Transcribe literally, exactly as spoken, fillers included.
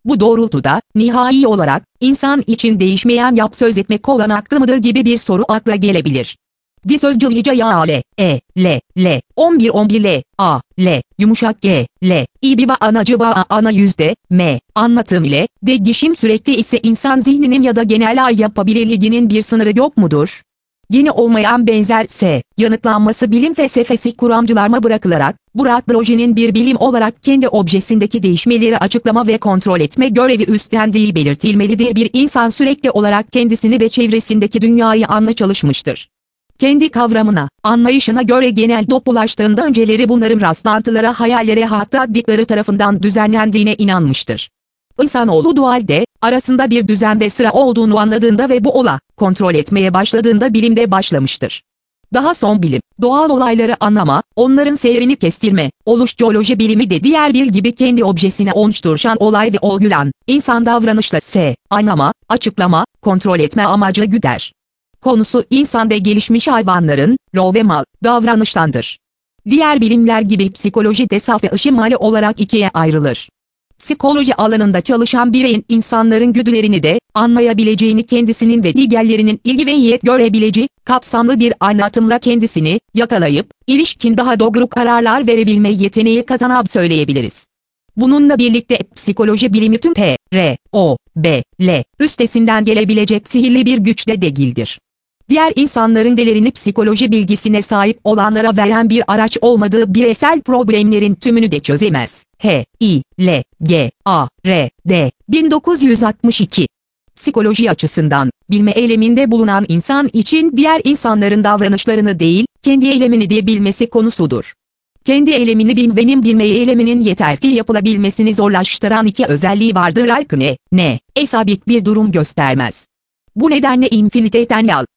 Bu doğrultuda, nihai olarak, insan için değişmeyen yap söz etmek olanaklı mıdır gibi bir soru akla gelebilir. Di sözcüğüce ya l, e, l, l, on bir on bir l, a, l, yumuşak g, l, ibiba anacıba a ana yüzde, m, anlatım ile, de gişim sürekli ise insan zihninin ya da genel ay yapabilirliğinin bir sınırı yok mudur? Yeni olmayan benzer s, yanıtlanması bilim felsefesi kuramcılarına bırakılarak, bu radyolojinin bir bilim olarak kendi objesindeki değişmeleri açıklama ve kontrol etme görevi üstlendiği belirtilmelidir. Bir insan sürekli olarak kendisini ve çevresindeki dünyayı anla çalışmıştır. Kendi kavramına, anlayışına göre genel dopulaştığında önceleri bunların rastlantılara, hayallere hatta dikleri tarafından düzenlendiğine inanmıştır. İnsanoğlu dualde, arasında bir düzen ve sıra olduğunu anladığında ve bu ola, kontrol etmeye başladığında bilimde başlamıştır. Daha son bilim, doğal olayları anlama, onların seyrini kestirme, oluş jeoloji bilimi de diğer bir gibi kendi objesine oluşturan olay ve olgulan, insan davranışla s, anlama, açıklama, kontrol etme amacı güder. Konusu insan ve gelişmiş hayvanların, lo ve mal, davranıştandır. Diğer bilimler gibi psikoloji de saf ve ışımali olarak ikiye ayrılır. Psikoloji alanında çalışan bireyin insanların güdülerini de anlayabileceğini, kendisinin ve diğerlerinin ilgi ve niyet görebileceği, kapsamlı bir anlatımla kendisini yakalayıp, ilişkin daha doğru kararlar verebilme yeteneği kazanıp söyleyebiliriz. Bununla birlikte psikoloji bilimi tüm P, R, O, B, L, üstesinden gelebilecek sihirli bir güçte değildir. Diğer insanların değerini psikoloji bilgisine sahip olanlara veren bir araç olmadığı bireysel problemlerin tümünü de çözemez. H, I, L, G, A, R, D, bin dokuz yüz altmış iki. Psikoloji açısından, bilme eyleminde bulunan insan için diğer insanların davranışlarını değil, kendi eylemini de bilmesi konusudur. Kendi eylemini bilmenin bilme eyleminin yeterli yapılabilmesini zorlaştıran iki özelliği vardır. Like ne, ne, e sabit bir durum göstermez. Bu nedenle infiniteden yal,